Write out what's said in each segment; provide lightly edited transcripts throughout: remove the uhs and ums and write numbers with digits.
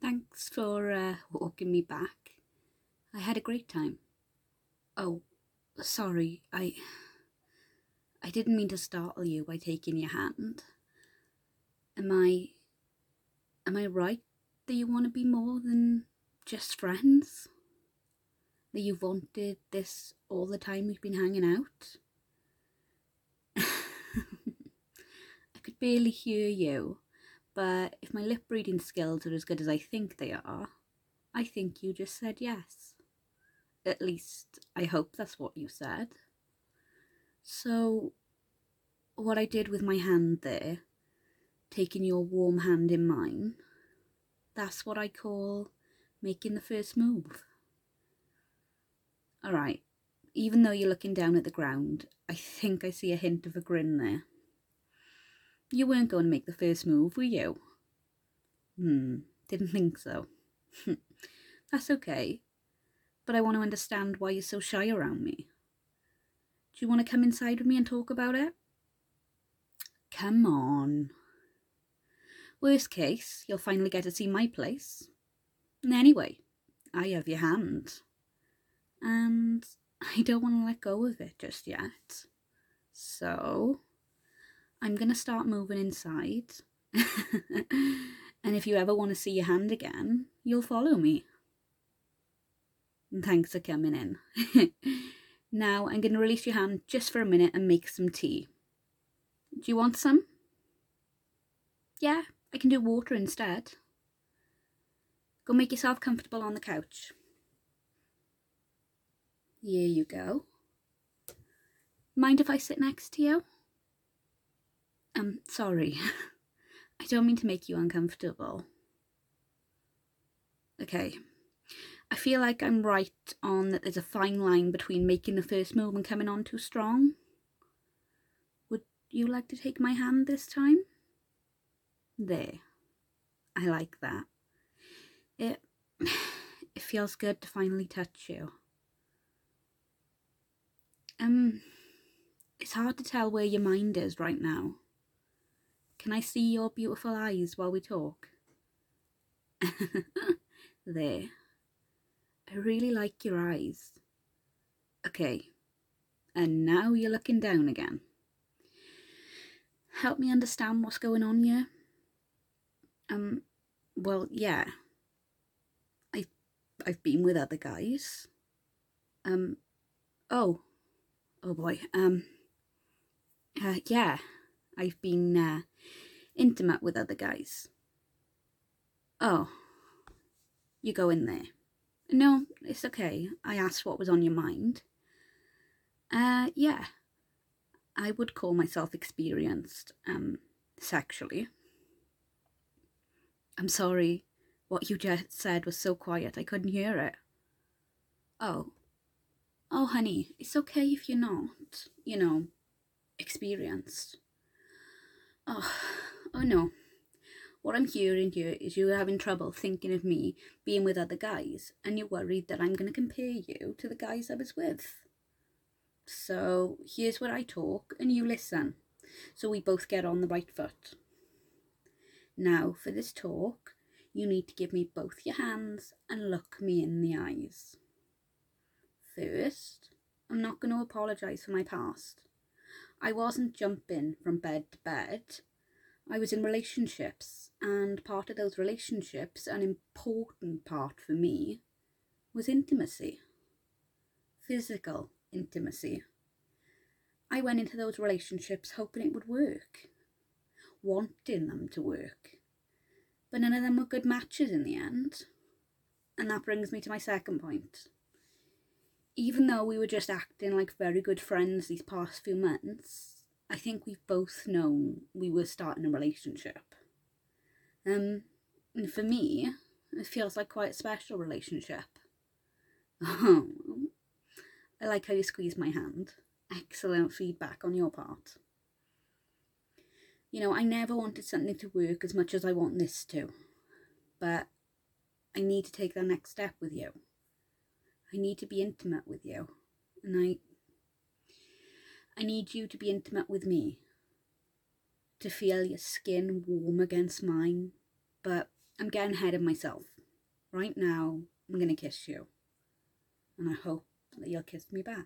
Thanks for walking me back. I had a great time. Oh, sorry, I didn't mean to startle you by taking your hand. Am I right that you want to be more than just friends? That you've wanted this all the time we've been hanging out? I could barely hear you, but if my lip reading skills are as good as I think they are, I think you just said yes. At least, I hope that's what you said. So, what I did with my hand there, taking your warm hand in mine, that's what I call making the first move. Alright, even though you're looking down at the ground, I think I see a hint of a grin there. You weren't going to make the first move, were you? Didn't think so. That's okay, but I want to understand why you're so shy around me. Do you want to come inside with me and talk about it? Come on. Worst case, you'll finally get to see my place. And anyway, I have your hand. And I don't want to let go of it just yet. So, I'm going to start moving inside. And if you ever want to see your hand again, you'll follow me. And thanks for coming in. Now, I'm going to release your hand just for a minute and make some tea. Do you want some? Yeah, I can do water instead. Go make yourself comfortable on the couch. Here you go. Mind if I sit next to you? Sorry. I don't mean to make you uncomfortable. Okay. I feel like I'm right on that there's a fine line between making the first move and coming on too strong. Would you like to take my hand this time? There. I like that. It feels good to finally touch you. It's hard to tell where your mind is right now. Can I see your beautiful eyes while we talk? There. I really like your eyes. Okay, and now you're looking down again. Help me understand what's going on here. Well, yeah. I've been with other guys. Oh boy. Yeah, I've been intimate with other guys. Oh, you go in there. No, it's okay. I asked what was on your mind. Yeah. I would call myself experienced, sexually. I'm sorry. What you just said was so quiet, I couldn't hear it. Oh, honey, it's okay if you're not, experienced. Oh no. What I'm hearing here is you're having trouble thinking of me being with other guys, and you're worried that I'm going to compare you to the guys I was with. So here's where I talk and you listen, so we both get on the right foot. Now, for this talk, you need to give me both your hands and look me in the eyes. First, I'm not going to apologise for my past. I wasn't jumping from bed to bed. I was in relationships, and part of those relationships, an important part for me, was intimacy. Physical intimacy. I went into those relationships hoping it would work, wanting them to work, but none of them were good matches in the end. And that brings me to my second point. Even though we were just acting like very good friends these past few months, I think we've both known we were starting a relationship. And for me, it feels like quite a special relationship. Oh, I like how you squeeze my hand. Excellent feedback on your part. I never wanted something to work as much as I want this to, but I need to take that next step with you. I need to be intimate with you, and I need you to be intimate with me, to feel your skin warm against mine, but I'm getting ahead of myself. Right now, I'm going to kiss you. And I hope that you'll kiss me back.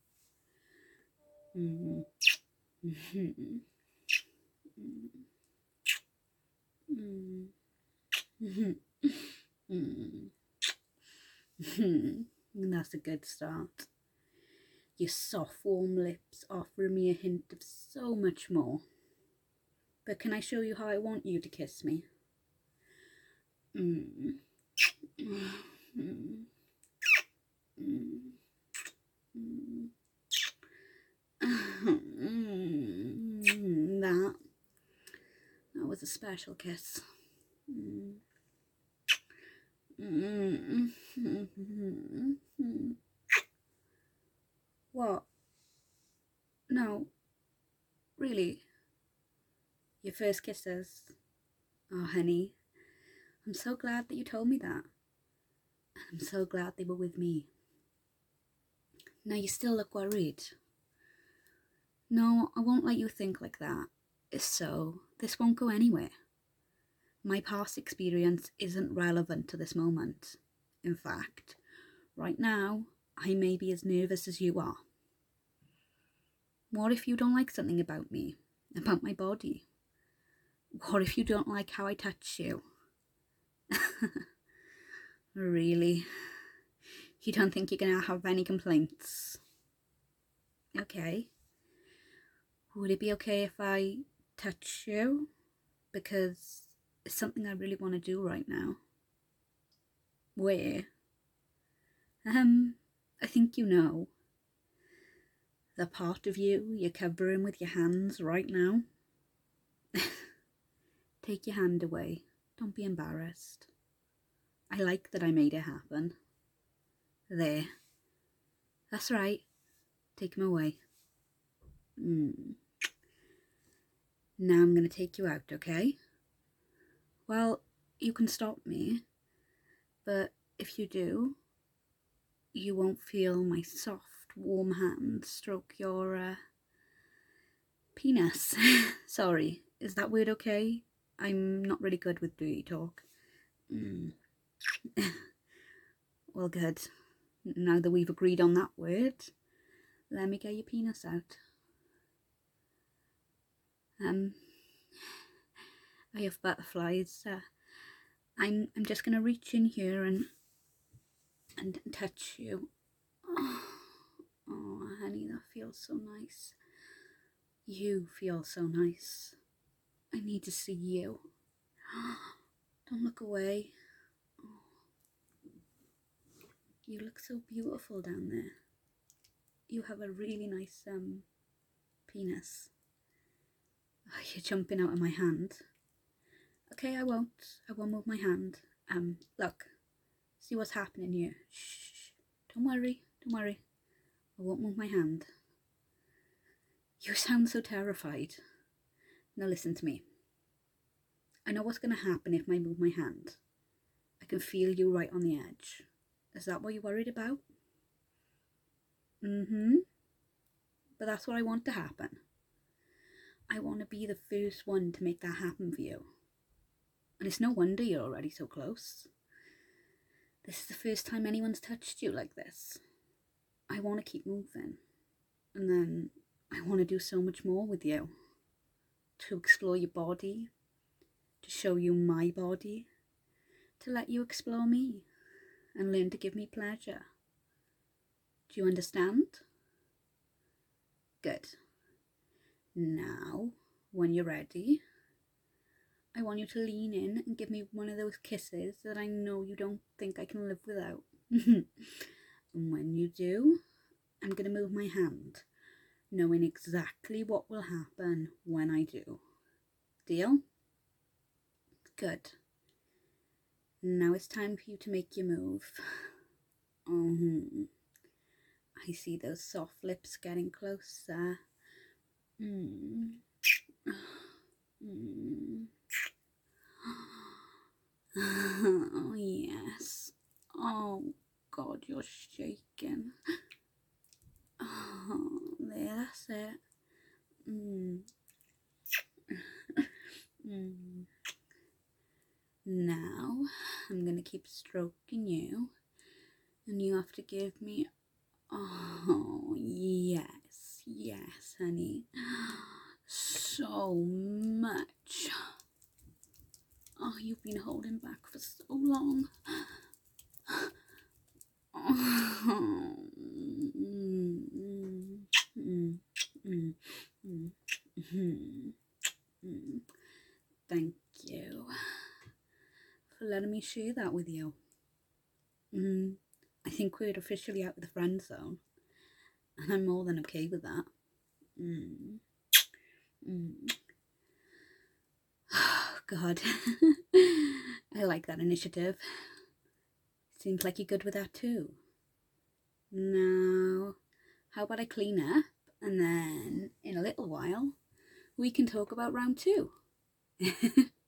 Mm-hmm. Mm-hmm. Mm-hmm. Mm-hmm. That's a good start. Your soft, warm lips offer me a hint of so much more. But can I show you how I want you to kiss me? Mm. Mm. Mm. Mm. That was a special kiss. Mm. Mm. What? No, really? Your first kisses? Oh, honey, I'm so glad that you told me that. And I'm so glad they were with me. Now you still look worried. No, I won't let you think like that. So, this won't go anywhere. My past experience isn't relevant to this moment. In fact, right now, I may be as nervous as you are. What if you don't like something about me? About my body? What if you don't like how I touch you? Really? You don't think you're gonna have any complaints? Okay. Would it be okay if I touch you? Because it's something I really want to do right now. Where? I think you know. The part of you you're covering with your hands right now. Take your hand away. Don't be embarrassed. I like that I made it happen. There. That's right. Take him away. Now I'm going to take you out, okay? Well, you can stop me, but if you do, you won't feel my soft, warm hand stroke your penis. Sorry, is that word okay? I'm not really good with dirty talk. Well, good. Now that we've agreed on that word, let me get your penis out. I have butterflies. I'm just gonna reach in here and touch you. Oh, honey, that feels so nice. You feel so nice. I need to see you. Don't look away. You look so beautiful down there. You have a really nice penis. Oh, you're jumping out of my hand. Okay, I won't move my hand. Look, see what's happening here. Shh, don't worry. I won't move my hand. You sound so terrified. Now listen to me. I know what's going to happen if I move my hand. I can feel you right on the edge. Is that what you're worried about? But that's what I want to happen. I want to be the first one to make that happen for you. And it's no wonder you're already so close. This is the first time anyone's touched you like this. I want to keep moving. And then I want to do so much more with you. To explore your body. To show you my body. To let you explore me. And learn to give me pleasure. Do you understand? Good. Now, when you're ready, I want you to lean in and give me one of those kisses that I know you don't think I can live without. And when you do, I'm going to move my hand, knowing exactly what will happen when I do. Deal? Good. Now it's time for you to make your move. I see those soft lips getting closer. Oh, yes. Oh, God, you're shaking. Oh, there, that's it. Now, I'm going to keep stroking you, and you have to give me, oh, yes, yes, honey, so much. Oh, you've been holding back for so long. Oh. Thank you for letting me share that with you. I think we're officially out of the friend zone, and I'm more than okay with that. Oh, God. I like that initiative. Seems like you're good with that too. Now, how about I clean up, and then in a little while we can talk about round 2.